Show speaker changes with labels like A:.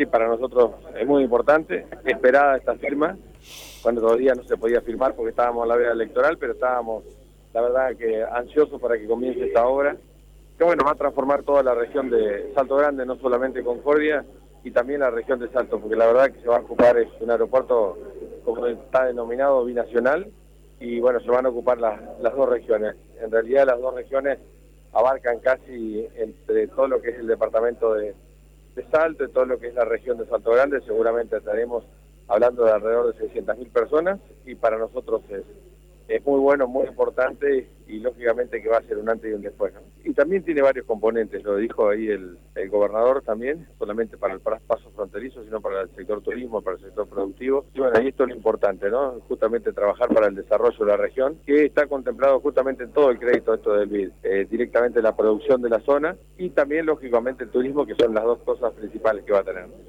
A: Sí, para nosotros es muy importante, esperada esta firma, cuando todavía no se podía firmar porque estábamos en la veda electoral, pero estábamos, la verdad, que ansiosos para que comience esta obra, que bueno, va a transformar toda la región de Salto Grande, no solamente Concordia, y también la región de Salto, porque la verdad que se va a ocupar es un aeropuerto, como está denominado, binacional, y bueno, se van a ocupar las dos regiones. En realidad las dos regiones abarcan casi entre todo lo que es el departamento de Salto y todo lo que es la región de Salto Grande. Seguramente estaremos hablando de alrededor de 600.000 personas, y para nosotros es muy bueno, muy importante, y lógicamente que va a ser un antes y un después, ¿no? Y también tiene varios componentes, lo dijo ahí el gobernador también, solamente para el paso fronterizo, sino para el sector turismo, para el sector productivo. Y bueno, y esto es lo importante, ¿no? Justamente trabajar para el desarrollo de la región, que está contemplado justamente en todo el crédito esto del BID, directamente la producción de la zona y también lógicamente el turismo, que son las dos cosas principales que va a tener.